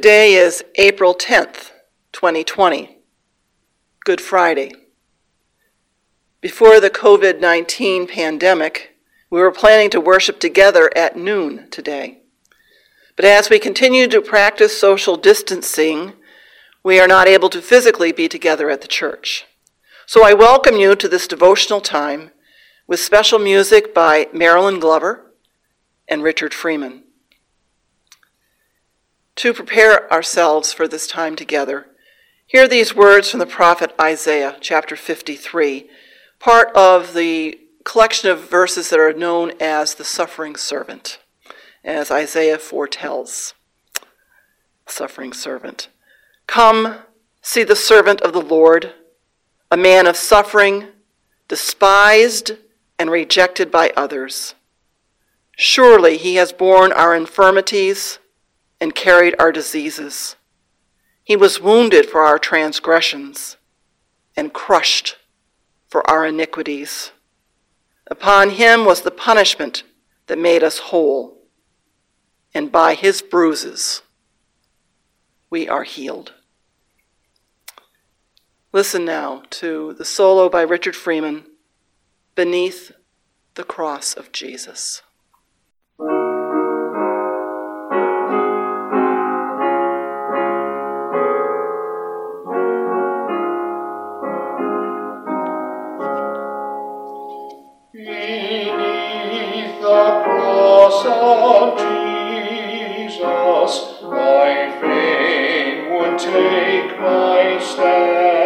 Today is April 10th, 2020, Good Friday. Before the COVID-19 pandemic, we were planning to worship together at noon today. But as we continue to practice social distancing, we are not able to physically be together at the church. So I welcome you to this devotional time with special music by Marilyn Glover and Richard Freeman. To prepare ourselves for this time together, hear these words from the prophet Isaiah, chapter 53, part of the collection of verses that are known as the suffering servant, as Isaiah foretells. Suffering servant. Come, see the servant of the Lord, a man of suffering, despised and rejected by others. Surely he has borne our infirmities and carried our diseases. He was wounded for our transgressions and crushed for our iniquities. Upon him was the punishment that made us whole, and by his bruises we are healed. Listen now to the solo by Richard Freeman, Beneath the Cross of Jesus. Beneath the cross of Jesus, I fain would take my stand.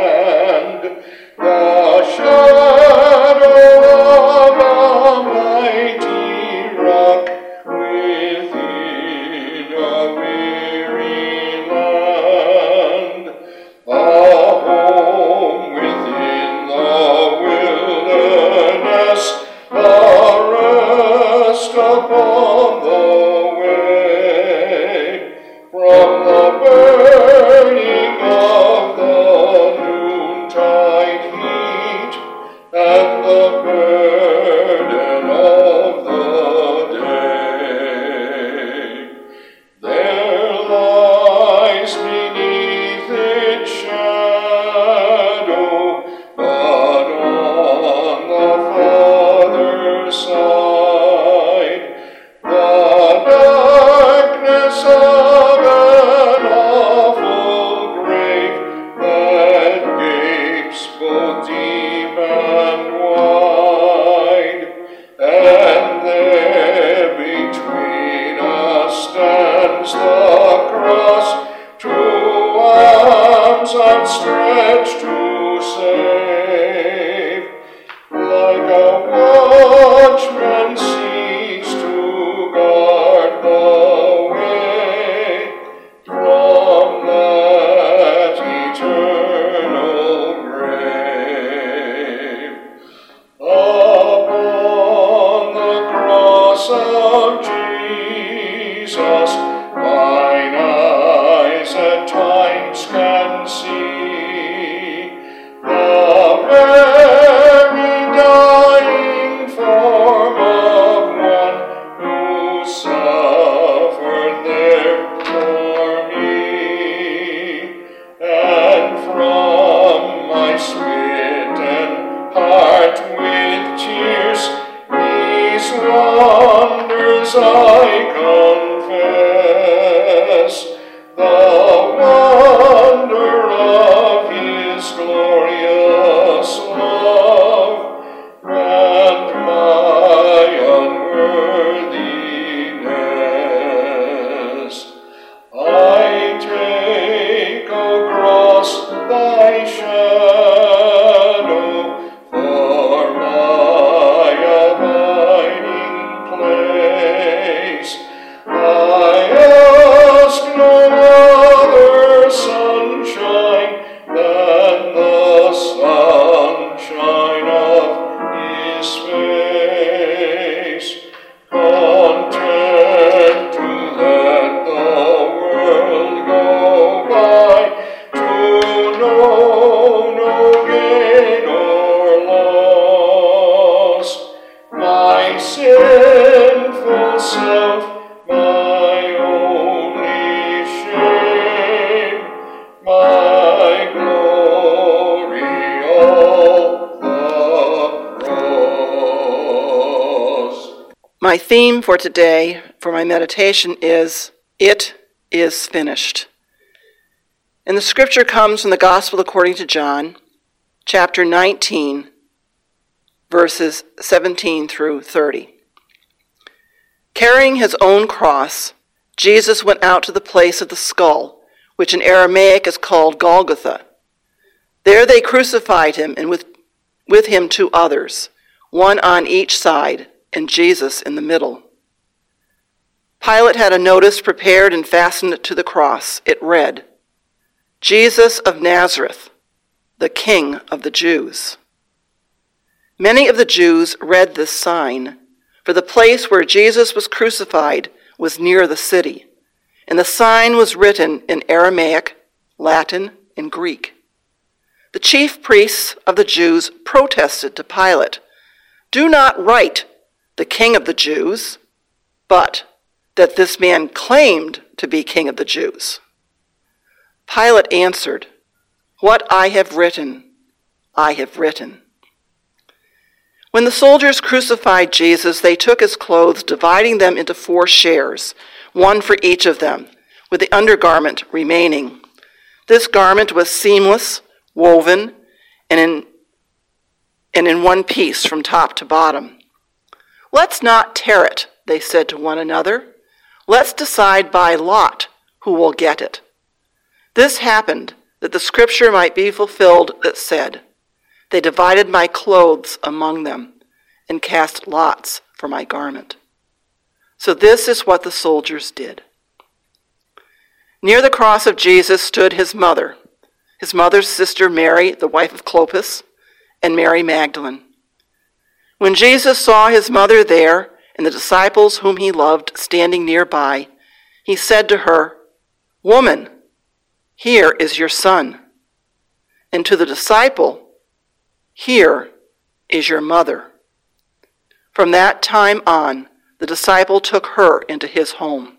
The shadow of a mighty rock within a weary land, a home within the wilderness, a rest upon the way, from the burning of the noontide heat and the burden of the day. There lies beneath its shadow, but on the farther side, the darkness of an awful grave that gapes both deep and wide, and there between us stands the cross, two arms outstretched to save, like a watchman seeks to guard the way from that eternal grave. Upon the cross of Jesus, mine eyes at times can see my glory, all the cross. My theme for today, for my meditation, is "It is finished." And the scripture comes from the Gospel according to John, chapter 19, verses 17 through 30. Carrying his own cross, Jesus went out to the place of the skull, which in Aramaic is called Golgotha. There they crucified him, and with him 2 others, one on each side, and Jesus in the middle. Pilate had a notice prepared and fastened to the cross. It read, "Jesus of Nazareth, the King of the Jews." Many of the Jews read this sign, for the place where Jesus was crucified was near the city, and the sign was written in Aramaic, Latin, and Greek. The chief priests of the Jews protested to Pilate, "Do not write, 'the King of the Jews,' but that this man claimed to be King of the Jews." Pilate answered, "What I have written, I have written." When the soldiers crucified Jesus, they took his clothes, dividing them into 4 shares, one for each of them, with the undergarment remaining. This garment was seamless, woven, and in one piece from top to bottom. "Let's not tear it," they said to one another. "Let's decide by lot who will get it." This happened that the scripture might be fulfilled that said, "They divided my clothes among them and cast lots for my garment." So this is what the soldiers did. Near the cross of Jesus stood his mother's sister Mary, the wife of Clopas, and Mary Magdalene. When Jesus saw his mother there and the disciples whom he loved standing nearby, he said to her, "Woman, here is your son." And to the disciple, "Here is your mother." From that time on, the disciple took her into his home.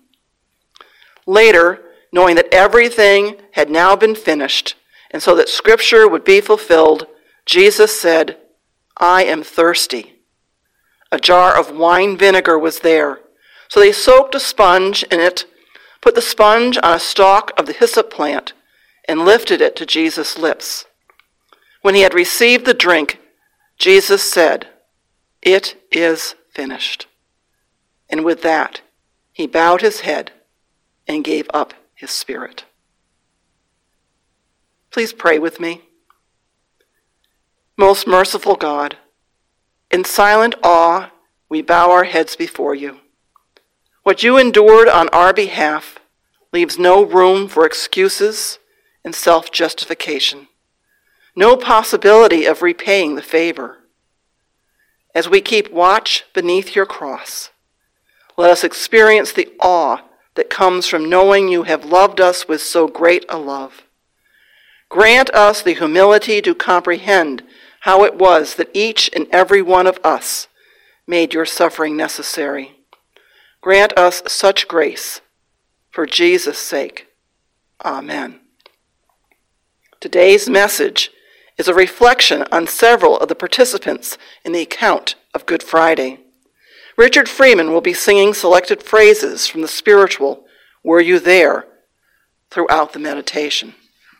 Later, knowing that everything had now been finished, and so that scripture would be fulfilled, Jesus said, "I am thirsty." A jar of wine vinegar was there, so they soaked a sponge in it, put the sponge on a stalk of the hyssop plant, and lifted it to Jesus' lips. When he had received the drink, Jesus said, "It is finished." And with that, he bowed his head and gave up his spirit. Please pray with me. Most merciful God, in silent awe, we bow our heads before you. What you endured on our behalf leaves no room for excuses and self-justification, no possibility of repaying the favor. As we keep watch beneath your cross, let us experience the awe that comes from knowing you have loved us with so great a love. Grant us the humility to comprehend how it was that each and every one of us made your suffering necessary. Grant us such grace for Jesus' sake. Amen. Today's message is a reflection on several of the participants in the account of Good Friday. Richard Freeman will be singing selected phrases from the spiritual "Were You There?" throughout the meditation.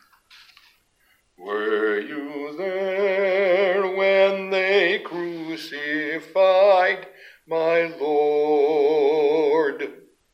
Were you there when they crucified my Lord?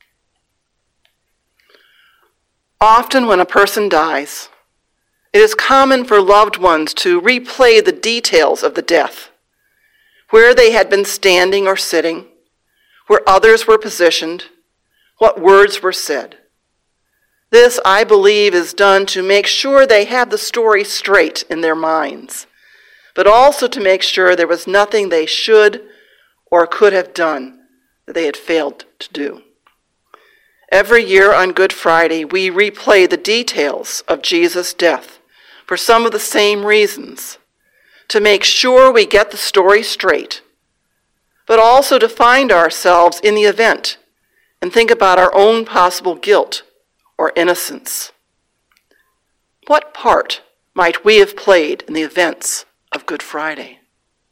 Often when a person dies, it is common for loved ones to replay the details of the death, where they had been standing or sitting, where others were positioned, what words were said. This, I believe, is done to make sure they have the story straight in their minds, but also to make sure there was nothing they should or could have done that they had failed to do. Every year on Good Friday, we replay the details of Jesus' death for some of the same reasons, to make sure we get the story straight, but also to find ourselves in the event and think about our own possible guilt or innocence. What part might we have played in the events of Good Friday?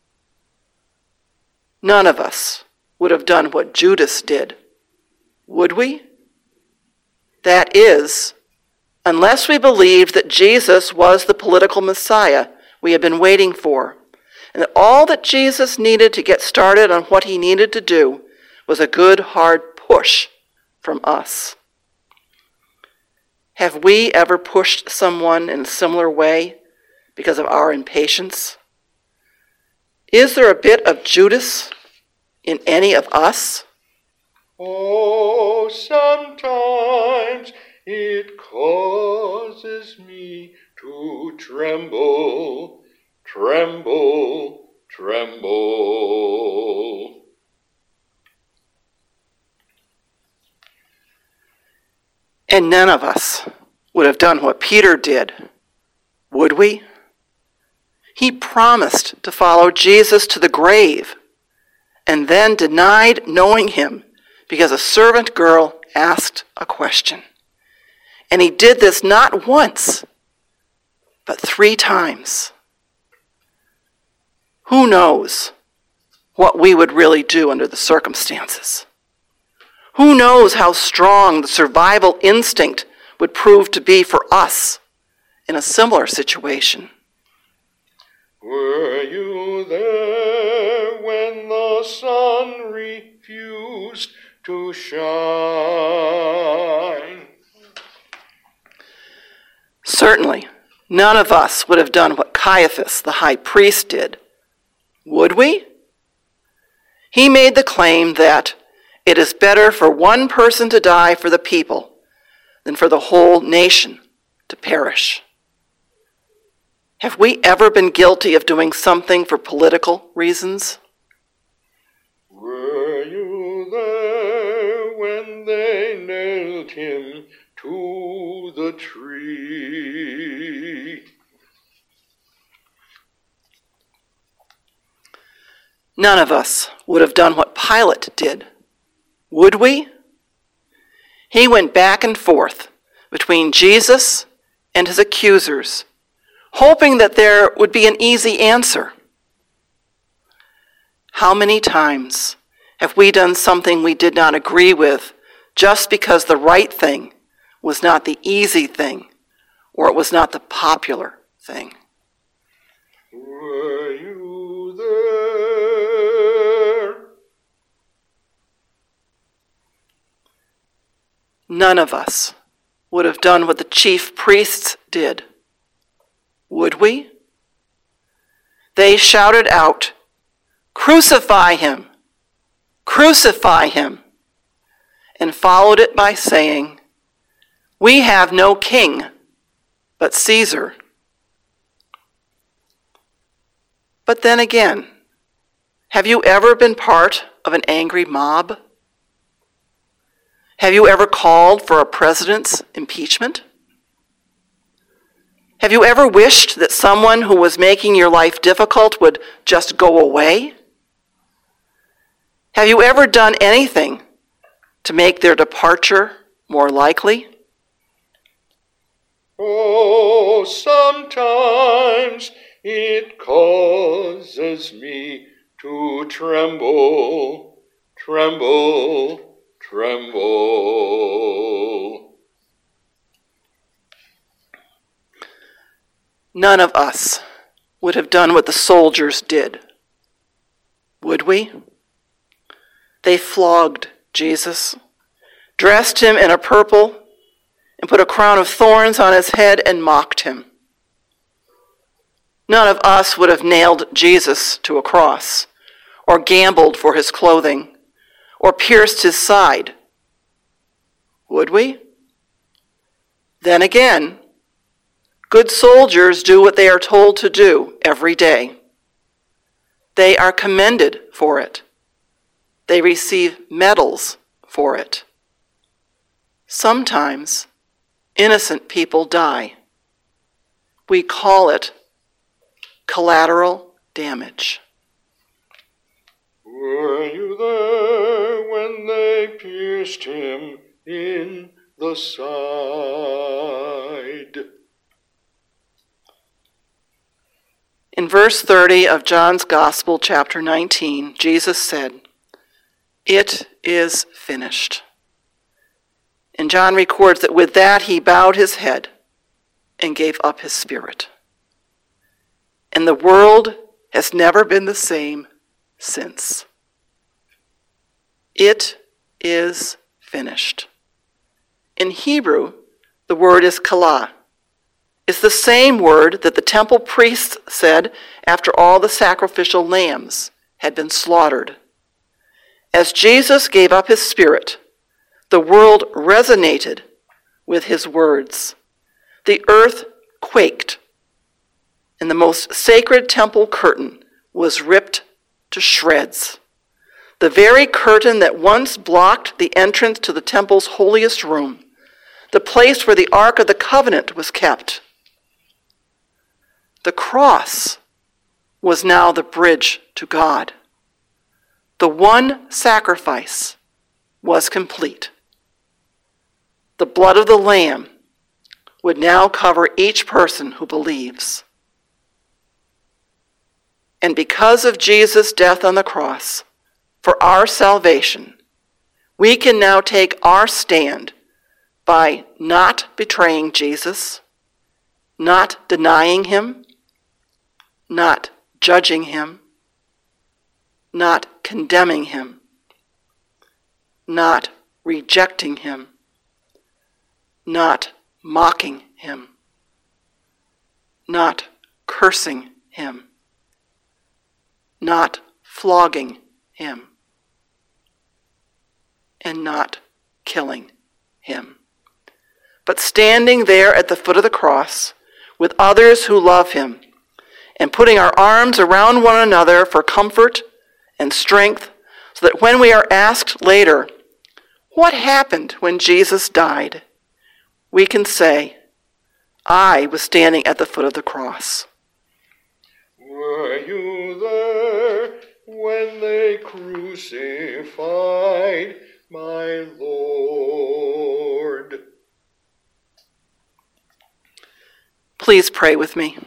None of us would have done what Judas did, would we? That is, unless we believed that Jesus was the political Messiah we had been waiting for, and that all that Jesus needed to get started on what he needed to do was a good, hard push from us. Have we ever pushed someone in a similar way because of our impatience? Is there a bit of Judas in any of us? Oh, sometimes it causes me to tremble, tremble, tremble. And none of us would have done what Peter did, would we? He promised to follow Jesus to the grave and then denied knowing him because a servant girl asked a question. And he did this not once, but 3 times. Who knows what we would really do under the circumstances? Who knows how strong the survival instinct would prove to be for us in a similar situation? Were you there when the sun refused to shine? Certainly, none of us would have done what Caiaphas, the high priest, did, would we? He made the claim that it is better for one person to die for the people than for the whole nation to perish. Have we ever been guilty of doing something for political reasons? Were you there when they nailed him to the tree? None of us would have done what Pilate did, would we? He went back and forth between Jesus and his accusers, hoping that there would be an easy answer. How many times have we done something we did not agree with just because the right thing was not the easy thing, or it was not the popular thing? Were you there? None of us would have done what the chief priests did, would we? They shouted out, "Crucify him! Crucify him!" and followed it by saying, "We have no king but Caesar." But then again, have you ever been part of an angry mob? Have you ever called for a president's impeachment? Have you ever wished that someone who was making your life difficult would just go away? Have you ever done anything to make their departure more likely? Oh, sometimes it causes me to tremble, tremble, tremble. None of us would have done what the soldiers did, would we? They flogged Jesus, dressed him in a purple, and put a crown of thorns on his head and mocked him. None of us would have nailed Jesus to a cross, or gambled for his clothing, or pierced his side, would we? Then again, good soldiers do what they are told to do every day. They are commended for it. They receive medals for it. Sometimes innocent people die. We call it collateral damage. Were you there when they pierced him in the side? In verse 30 of John's Gospel, chapter 19, Jesus said, "It is finished." And John records that with that he bowed his head and gave up his spirit. And the world has never been the same since. It is finished. In Hebrew, the word is kala. It's the same word that the temple priests said after all the sacrificial lambs had been slaughtered. As Jesus gave up his spirit, the world resonated with his words. The earth quaked, and the most sacred temple curtain was ripped to shreds. The very curtain that once blocked the entrance to the temple's holiest room, the place where the Ark of the Covenant was kept. The cross was now the bridge to God. The one sacrifice was complete. The blood of the Lamb would now cover each person who believes. And because of Jesus' death on the cross, for our salvation, we can now take our stand by not betraying Jesus, not denying him, not judging him, not condemning him, not rejecting him, not mocking him, not cursing him, not flogging him, and not killing him, but standing there at the foot of the cross with others who love him and putting our arms around one another for comfort and strength so that when we are asked later, what happened when Jesus died? We can say, I was standing at the foot of the cross. Were you there when they crucified my Lord? Please pray with me.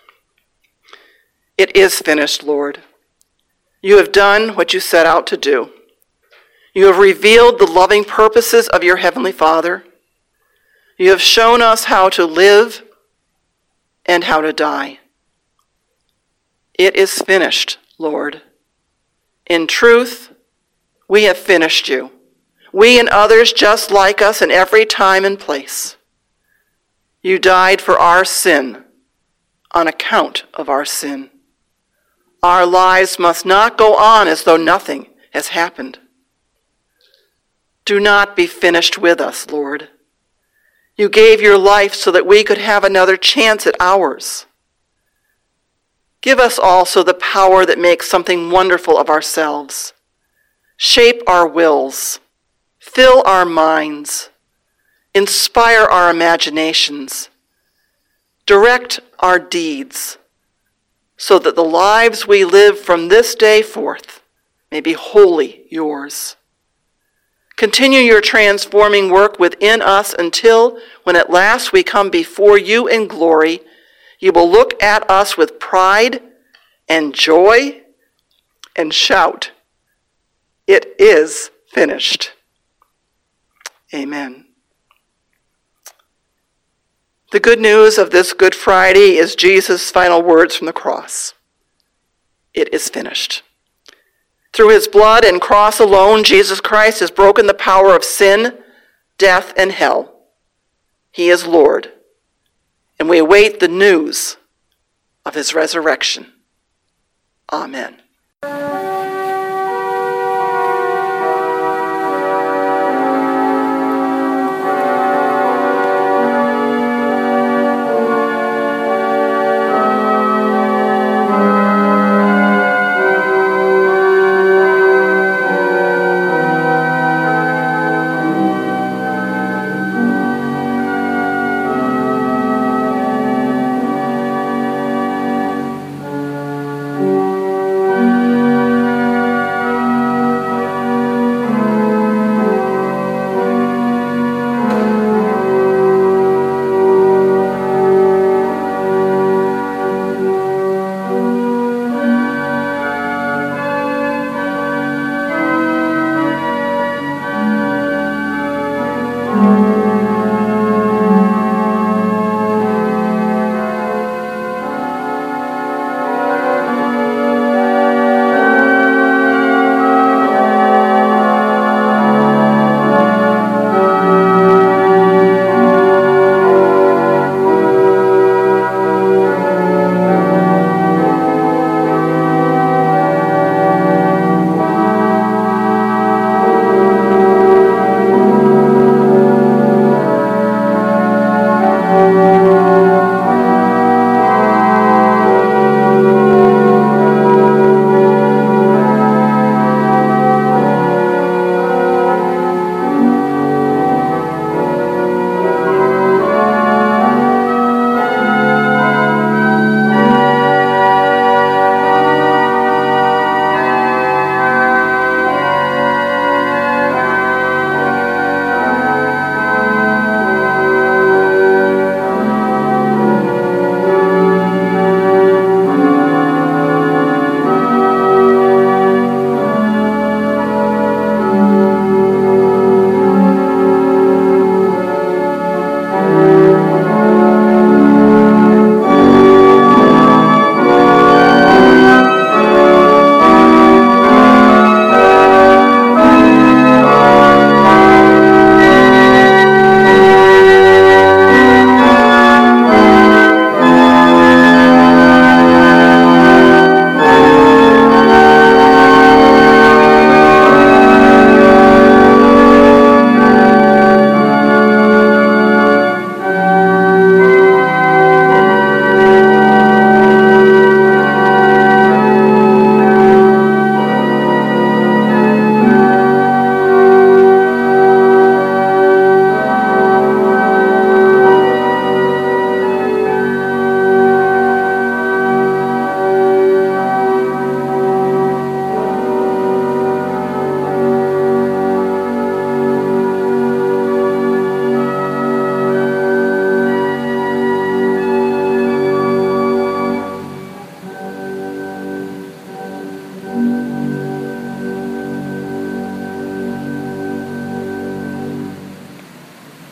It is finished, Lord. You have done what you set out to do. You have revealed the loving purposes of your Heavenly Father. You have shown us how to live and how to die. It is finished, Lord. In truth, we have finished you. We and others just like us in every time and place. You died for our sin, on account of our sin. Our lives must not go on as though nothing has happened. Do not be finished with us, Lord. You gave your life so that we could have another chance at ours. Give us also the power that makes something wonderful of ourselves. Shape our wills, fill our minds, inspire our imaginations, direct our deeds, so that the lives we live from this day forth may be wholly yours. Continue your transforming work within us until, when at last we come before you in glory, you will look at us with pride and joy and shout, "It is finished." Amen. The good news of this Good Friday is Jesus' final words from the cross. It is finished. Through his blood and cross alone, Jesus Christ has broken the power of sin, death, and hell. He is Lord, and we await the news of his resurrection. Amen.